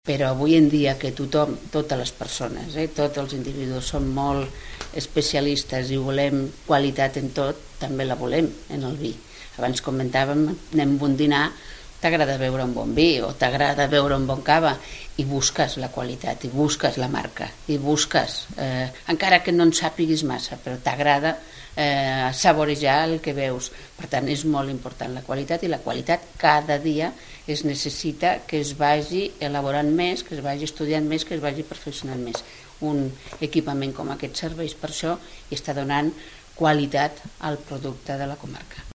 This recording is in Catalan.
Però avui en dia que tothom, totes les persones, tots els individus són molt especialistes i volem qualitat en tot, també la volem en el vi. Abans comentàvem, anem a un dinar, t'agrada beure un bon vi o t'agrada beure un bon cava i busques la qualitat, i busques la marca, i busques, encara que no en sàpiguis massa, però t'agrada saborejar el que veus. Per tant, és molt important la qualitat, i la qualitat cada dia es necessita que es vagi elaborant més, que es vagi estudiant més, que es vagi perfeccionant més. Un equipament com aquest serveix per això i està donant qualitat al producte de la comarca.